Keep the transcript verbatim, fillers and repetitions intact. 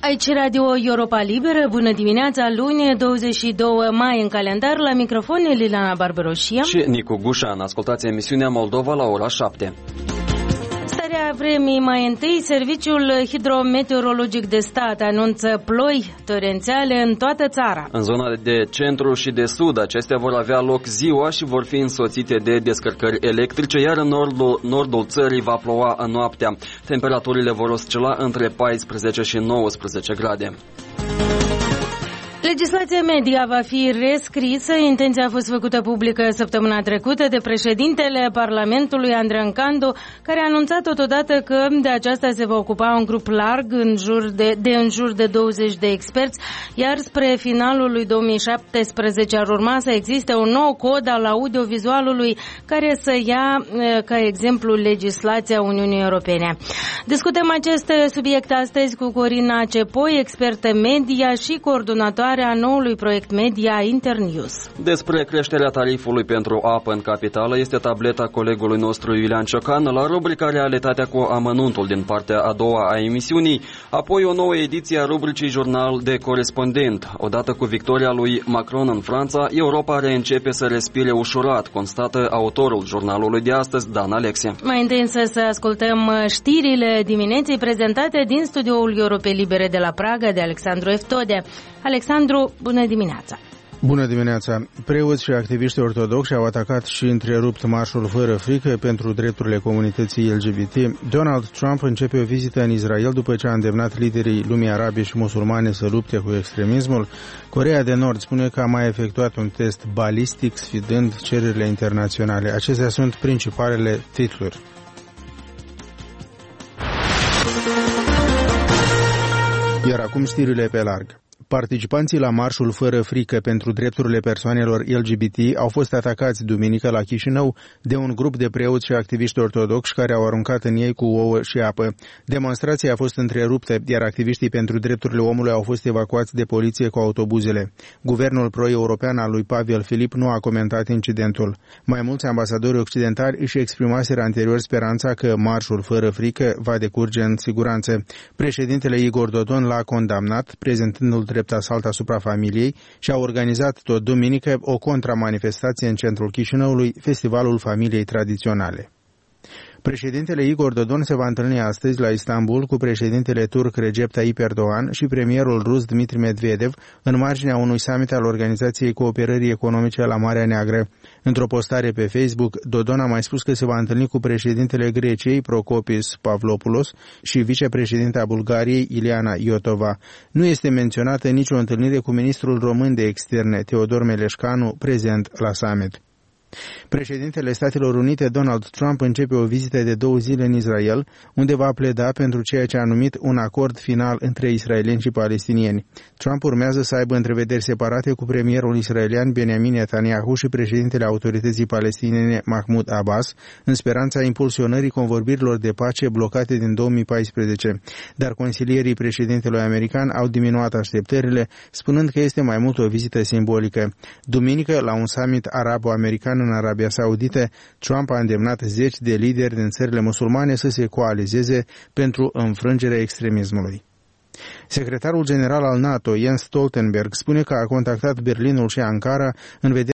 Aici Radio Europa Liberă, bună dimineața, luni, douăzeci și doi mai în calendar, la microfon Liliana Barbaroșia și Nicu Gușan. Ascultați emisiunea Moldova la ora șapte. Starea vremii mai întâi, Serviciul Hidrometeorologic de Stat anunță ploi torențiale în toată țara. În zona de centru și de sud, acestea vor avea loc ziua și vor fi însoțite de descărcări electrice, iar în nordul, nordul țării va ploua în noaptea. Temperaturile vor oscila între paisprezece și nouăsprezece grade. Legislația media va fi rescrisă. Intenția a fost făcută publică săptămâna trecută de președintele Parlamentului, Andrei Candu, care a anunțat totodată că de aceasta se va ocupa un grup larg în jur de, de în jur de douăzeci de experți, iar spre finalul lui două mii șaptesprezece ar urma să existe un nou cod al audiovizualului care să ia ca exemplu legislația Uniunii Europene. Discutăm acest subiect astăzi cu Corina Cepoi, expertă media și coordonatoare a noului proiect media Internews. Despre creșterea tarifului pentru apă în capitală este tableta colegului nostru Iulian Ciocan, la rubrica Realitatea cu amănuntul din partea a doua a emisiunii, apoi o nouă ediție a rubricii Jurnal de Corespondent. Odată cu victoria lui Macron în Franța, Europa reîncepe să respire ușurat, constată autorul jurnalului de astăzi, Dan Alexe. Mai întâi însă să ascultăm știrile dimineții prezentate din studioul Europei Libere de la Praga de Alexandru Eftode. Alexandru, bună dimineața! Bună dimineața! Preoți și activiști ortodoxi au atacat și întrerupt marșul fără frică pentru drepturile comunității L G B T. Donald Trump începe o vizită în Israel după ce a îndemnat liderii lumii arabe și musulmane să lupte cu extremismul. Coreea de Nord spune că a mai efectuat un test balistic sfidând cererile internaționale. Acestea sunt principalele titluri. Iar acum știrile pe larg. Participanții la marșul fără frică pentru drepturile persoanelor L G B T au fost atacați duminică la Chișinău de un grup de preoți și activiști ortodoxi care au aruncat în ei cu ouă și apă. Demonstrația a fost întreruptă, iar activiștii pentru drepturile omului au fost evacuați de poliție cu autobuzele. Guvernul pro-european al lui Pavel Filip nu a comentat incidentul. Mai mulți ambasadori occidentali își exprimaseră anterior speranța că marșul fără frică va decurge în siguranță. Președintele Igor Dodon l-a condamnat, prezentându-l drept asalt asupra familiei, și a organizat tot duminică o contramanifestație în centrul Chișinăului, Festivalul Familiei Tradiționale. Președintele Igor Dodon se va întâlni astăzi la Istanbul cu președintele turc Recep Tayyip Erdogan și premierul rus Dmitri Medvedev în marginea unui summit al Organizației Cooperării Economice la Marea Neagră. Într-o postare pe Facebook, Dodon a mai spus că se va întâlni cu președintele Greciei Prokopis Pavlopoulos și vicepreședinta Bulgariei Ileana Iotova. Nu este menționată nicio întâlnire cu ministrul român de externe Teodor Meleșcanu, prezent la summit. Președintele Statelor Unite, Donald Trump, începe o vizită de două zile în Israel, unde va pleda pentru ceea ce a numit un acord final între israelieni și palestinieni. Trump urmează să aibă întrevederi separate cu premierul israelian Benjamin Netanyahu și președintele Autorității Palestiniene Mahmoud Abbas, în speranța impulsionării convorbirilor de pace blocate din două mii paisprezece. Dar consilierii președintelui american au diminuat așteptările, spunând că este mai mult o vizită simbolică. Duminică, la un summit arabo-american în Arabia Saudită, Trump a îndemnat zeci de lideri din țările musulmane să se coalizeze pentru înfrângerea extremismului. Secretarul general al NATO, Jens Stoltenberg, spune că a contactat Berlinul și Ankara în vederea